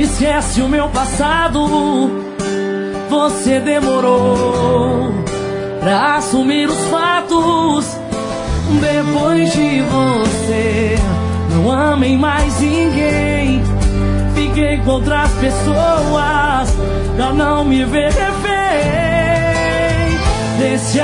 Esquece o meu passado. Você demorou pra assumir os fatos. Depois de você, não amei mais ninguém. Fiquei com outras pessoas pra não me ver refém desse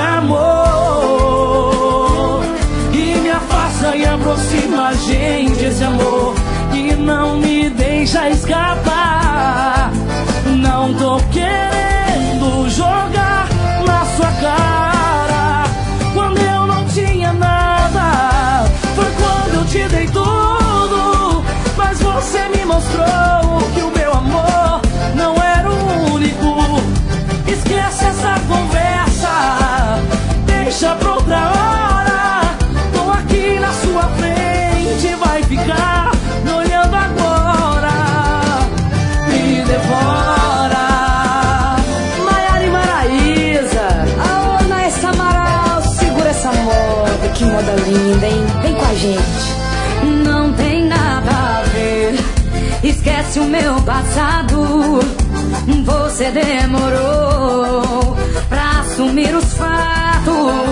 amor que me afasta e aproxima a gente. Esse amor que não me deixa escapar. Não tô querendo jogar na sua cara quando eu não tinha nada. Foi quando eu te dei tudo, mas você me mostrou que o meu amor não era o único. Esquece essa conversa, deixa pra outra hora. Tô aqui na sua frente, vai ficar me olhando agora. Me devora. Maiara e Maraísa. Alô, Naessa Amaral, segura essa moda, que moda linda, hein? Vem com a gente. Não tem nada a ver, esquece o meu passado. Você demorou pra assumir os fatos.